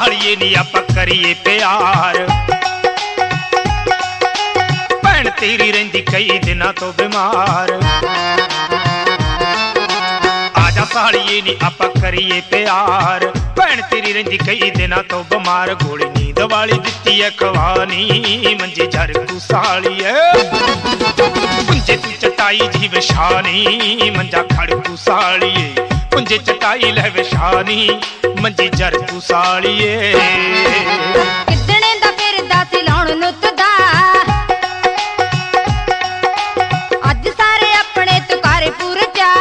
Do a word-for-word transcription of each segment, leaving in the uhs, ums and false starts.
सालिए नी आपां करिए प्यार। भैन तेरी रहिंदी कई दिनां तो बीमार। आजा सालिए नी आपां करिए प्यार। भैन तेरी रहिंदी कई दिनां तो बीमार। गोली नींद वाली दित्ती है खवानी मंजे झरकू सालिए। पुंजे तू चटाई जी विछानी मंजा खड़कू सालिए। पुंजे चटाई लै विछानी मंजी झरकू सालिए। किदणे दा फिरदा सी लाउण नुतदा अज सारे अपने तुकारे पुर जा।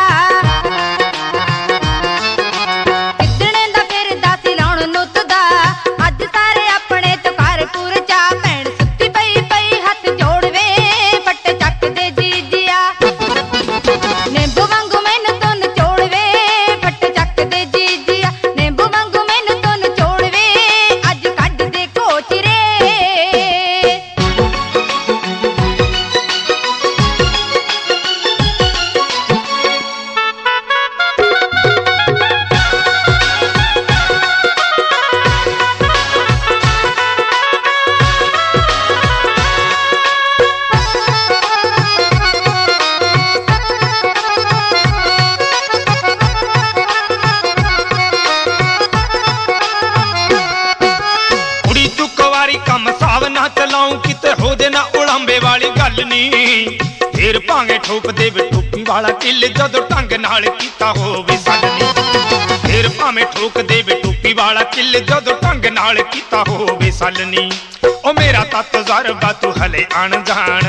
किदणे दा फिरदा सी लाउण नुतदा अज सारे अपने तुकारे पुर जा। भैन सुत्ती पई पई हथ जोड़वे पट चक दे जीजिया। नींबू वांगू मैनू तू नचोड़वे पट चक दे जीजिया। नींबू वांगू मैनू तू नचोड़वे अज कढ दे कोचरे। कुड़ी तू कवारी कम साव ना चलाऊं किते हो दे ना उड़ांबे वाली गल नी। फिर भांगे ठोक दे वे टोपी वाला किल जदों ढंग नाल कीता होवे सजनी। फिर भाਵੇਂ ठोक दे वे टोपी वाला किल जदों ढंग नाल कीता होवे सलनी। ओ मेरा ता तजरबा तू हले अनजान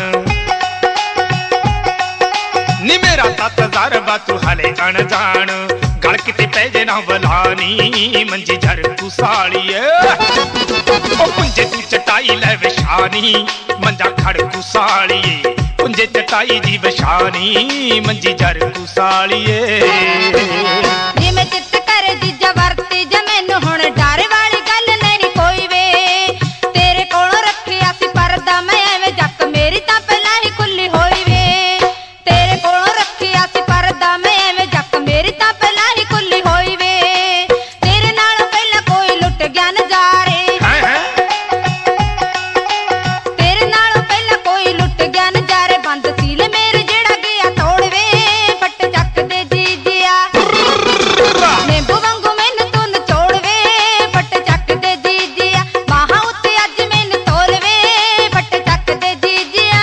नी। मेरा ता तजरबा तू हले अनजान। गल किते पै जे ना वलानी मंजी झरकू सालिए। ओ पुंजे तू चटाई लै विछानी मंजा खड़कू सालिए। पुंजे चटाई दी विछानी मंजी झरकू सालिए। जिवें चित करे जीजा वरती जे मैनू हुण डर वाली गल नहीं कोई वे। तेरे कोलों रखिया सी परदा मैं एवें जक मेरी तां पहलां ही खुली होई वे। तेरे कोलों रखिया सी परदा मैं एवें जक मेरी तां पहलां ही खुली होई वे। तेरे नालों पहलां कोई लुट गया नजारे। हैं हैं तेरे नालों पहलां कोई लुट गया नजारे। बंद सील मेरे जेड़ा गया तोड़वे पट चक दे जीजिया। नींबू वांगू मैनू तू नचोड़वे पट चक दे जीजिया। बाहां उत्ते अज मैनू तोलवे पट चक दे जीजिया।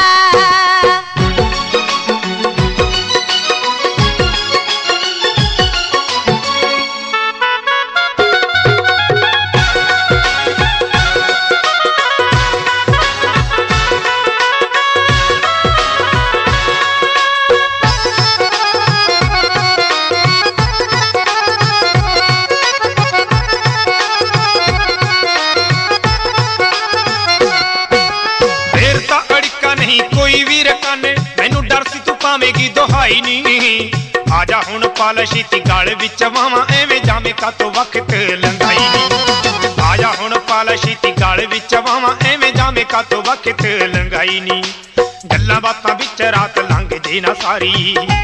फिर ता अड़का नहीं कोई भी रकाने। मैनू डर सी तू पावेगी दुहाई नी। आजा हुण पालशी ती गल विच वावां एवें जामे का तो वक्त लंघाई नी। आजा हुण पालशी ती गल विच वावां एवें जामे का तो वक्त लंघाई नी। गल्लां बातां विच रात लंघ जे ना सारी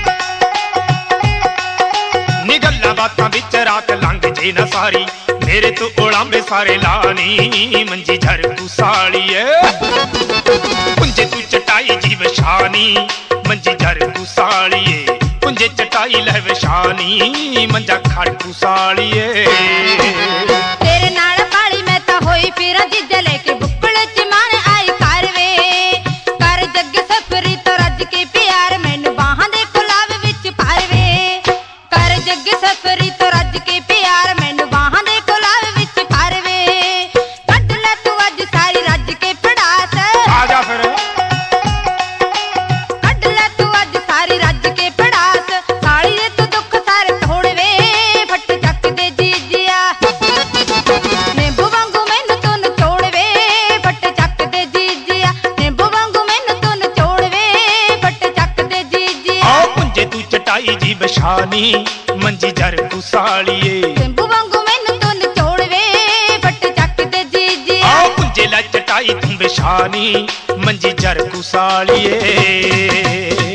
नी। गल्लां बातां विच रात लंघ जे ना सारी। मेरे तो उड़ांबे सारे लानी मंजी झरकू सालिए। पुंजे तू चटाई जी विछानी मंजी झरकू सालिए। पुंजे चटाई लै विछानी मंजा खड़कू सालिए। तेरे नाल काली मैं तां होई फिरां जीजा लेके बुक्कल च मान आई कर वे। कर जग सफरी तो रज के प्यार मैनू बाहां दे गुलाब विच पार वे। कर जग सफरी तो रज के प्यार मैनू बाहां दे गुलाब विच पार वे। कढ ले तू अज सारी रज के पड़ास। आजा फिर कढ ले तू अज सारी रज के पड़ास। साली दे तू दुख सारे तोड़वे फट चक दे जीजिया। नींबू वांगू मैनू तू नचोड़वे फट चक दे जीजिया। नींबू वांगू मैनू तू नचोड़वे फट चक दे जीजिया। आओ पुंजे तू चटाई जी विछानी मंजी झरकू सालिए। नींबू वांगू मैनू तू नचोड़वे फट चक दे जीजिया। आओ पुंजे ला चटाई तू विछानी मंजी झरकू सालिए।